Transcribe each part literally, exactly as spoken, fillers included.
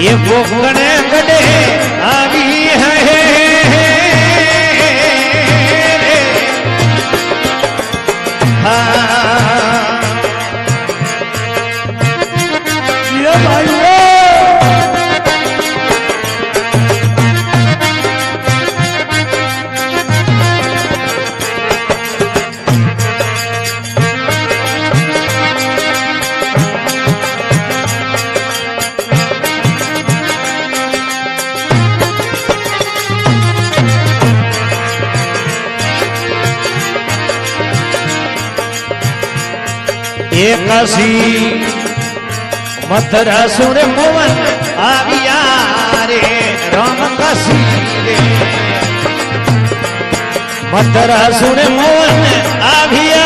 ये बोकण गडे आवी है एकासी मथुरा सुर मोहन आविया रे राम काशी रे मथुरा सुर मोहन आविया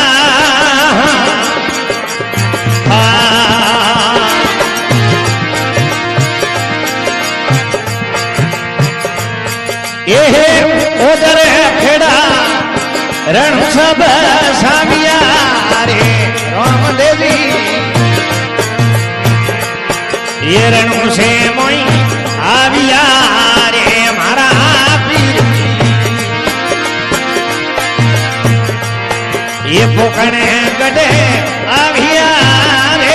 ये उधर खेड़ा रण सब साविया रे राम देवी ये रणु से मोई आविया रे मारा पीर ये पोकण गडे आविया रे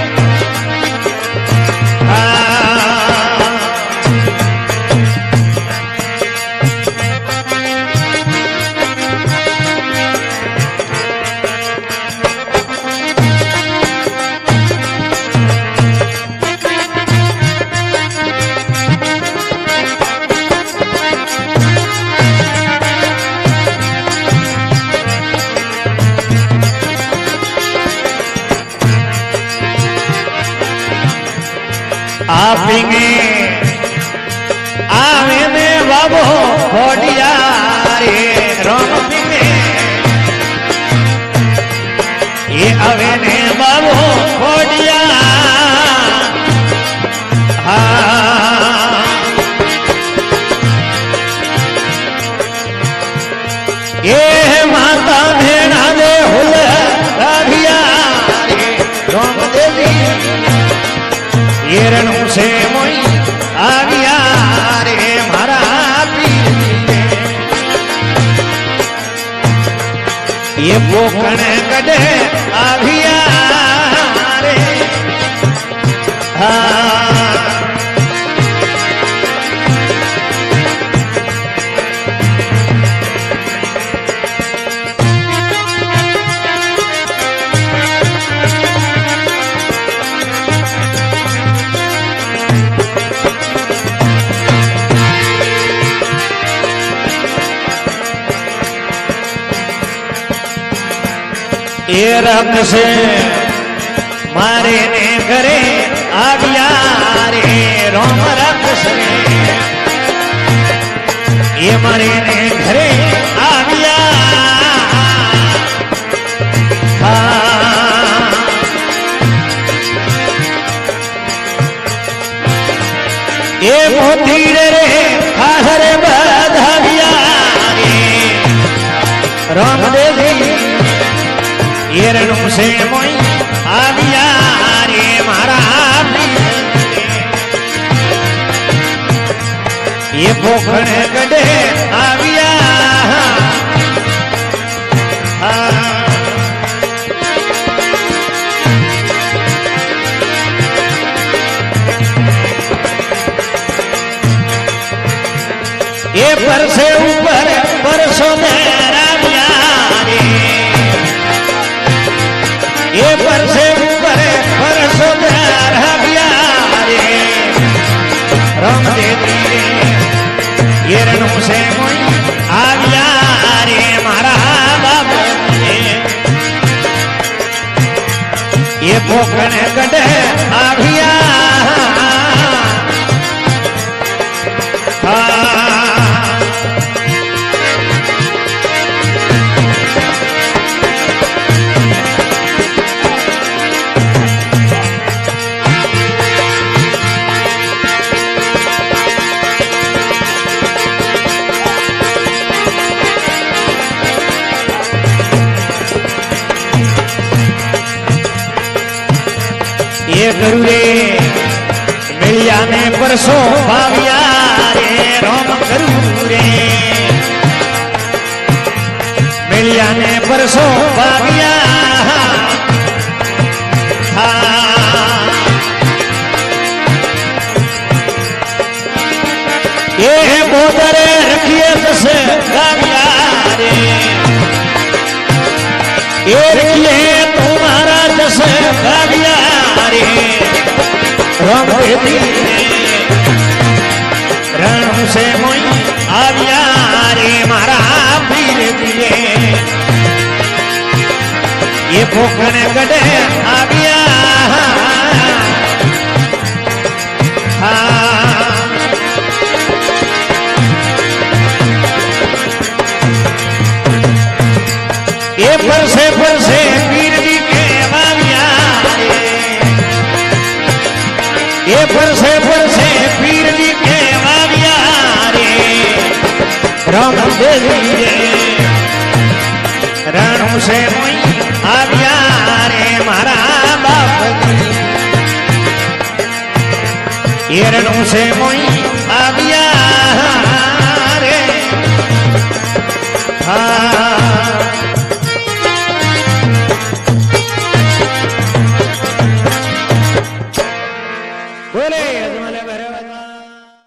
आपिंगे आवे ने बाबो खोडिया रे राम पिंगे ये आवे ने बाबो खोडिया ये माता भेड़ा दे हुल राधिया रे राम देवी ये रणु से मोई आविया रे मारा पीर ये पोकण गडे आविया रे ये रब से मारे ने करे आविया रे राम रब से ये मारे ने घरे आविया ये मोती रे हरे बधाविया रे राम देवी ये रणु से मोई आविया रे मारा ये पोखण गडे आविया ये पर से ऊपर परसों में राविया रे ये पर से ऊपर परसों राविया रे राम देवी ये रणु से मोई आविया रे मारा बाबा ये पोकण गडे आविया ये गुरुए परसों भाविया रे रोम करू रे मिलिया ने परसों भाविया ये बोदरे रखिए दस गाविया रे ये रखिए तुम्हारा दस गाविया रे राम रण से मोई आविया रे मारा पीर दिए ये पोखण गडे आविया ये परसे परसे पीर जी के आविया ये परसे परसे पीर जी के आविया रे राम देवी रे रणु से मोई आविया रे मारा बाप ये रणु से मोई आविया रे हाँ